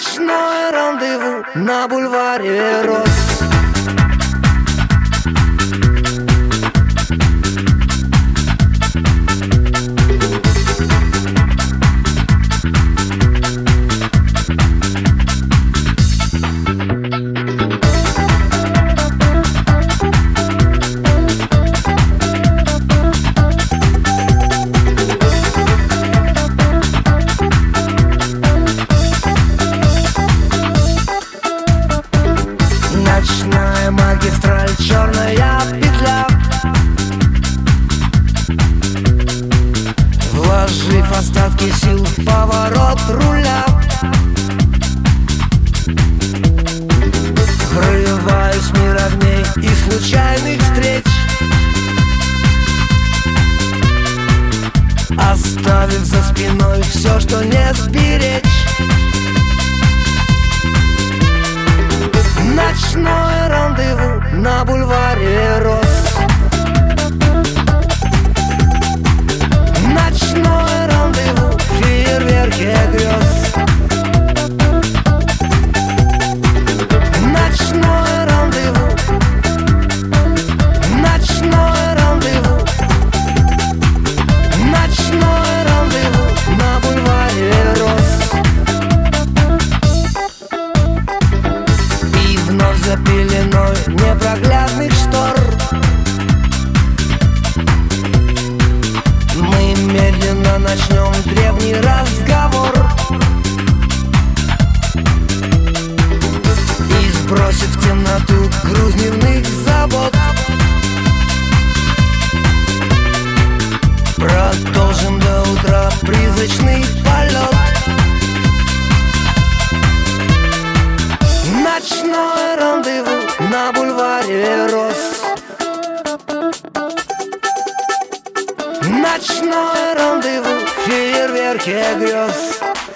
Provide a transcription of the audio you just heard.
Ночное рандеву на бульваре роз. Ночная магистраль, черная петля. Вложив остатки сил в поворот руля, врываюсь в мир огней и случайных встреч, оставив за спиной все, что не сберечь. Ночное рандеву на бульваре роз. Ночное рандеву в фейерверке грез. Ночное рандеву. Ночное рандеву. Ночное рандеву на бульваре роз. Вновь за пеленой непроглядных штор мы медленно начнем древний разговор и, сбросив в темноту груз дневных забот, продолжим до утра призрачный полет. Ночное рандеву на бульваре роз. Ночное рандеву в фейерверке грез.